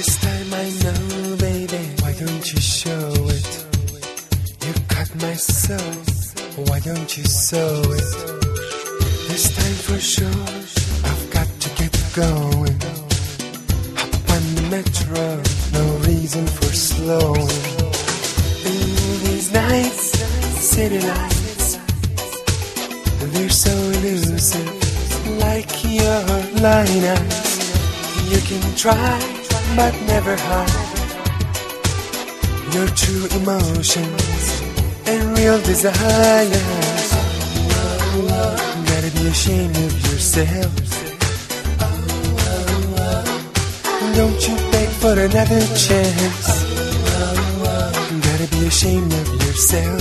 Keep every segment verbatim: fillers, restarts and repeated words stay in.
This time I know, baby, why don't you show it? You cut my soul, why don't you sew it? This time for sure, I've got to get going. Hop on the metro, no reason for slowing. In these nights, city lights, they're so elusive, like your lineups. You can try, but never hide your true emotions and real desires. Gotta be ashamed of yourself. Don't you beg for another chance. Gotta be ashamed of yourself.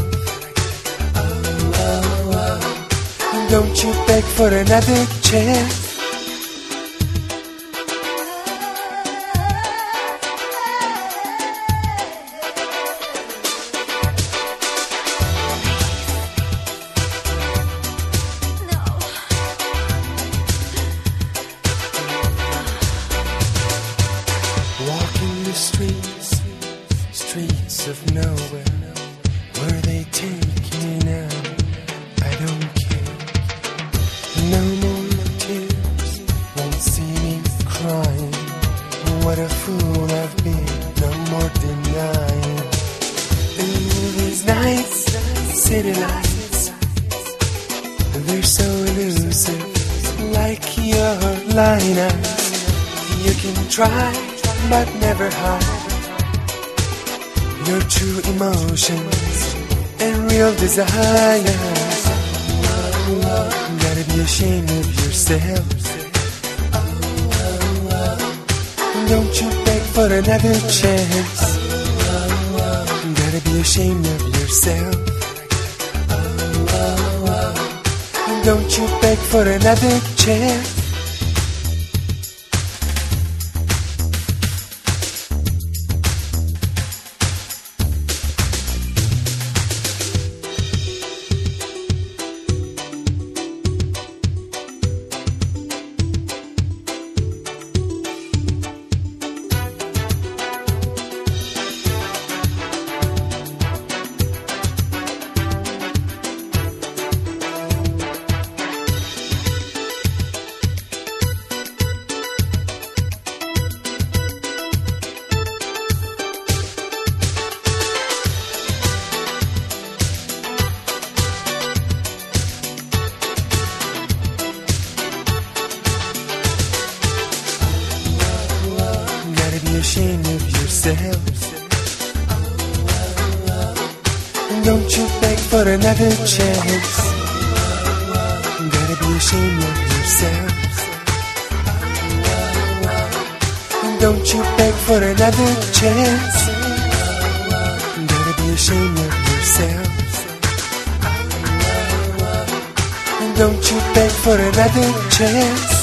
Don't you beg for another chance. Walking the streets, streets of nowhere. Where they take me now, I don't care. No more tears, won't see me crying. What a fool I've been, no more denying. In these nights, city lights, they're so elusive, like your lineups. You can try, but never hide your true emotions and real desires. Gotta be ashamed of yourself. Don't you beg for another chance. Gotta be ashamed of yourself. Don't you beg for another chance. Be ashamed of yourself. Don't you beg for another chance. Gotta be ashamed of yourself. Don't you beg for another chance. Gotta be ashamed of yourself. Don't you beg for another chance.